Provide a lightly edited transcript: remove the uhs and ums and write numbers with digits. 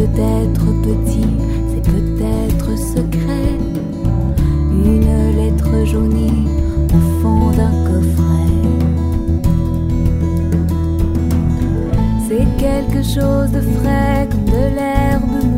peut-être petit, c'est peut-être secret. Une lettre jaunie au fond d'un coffret. C'est quelque chose de frais comme de l'herbe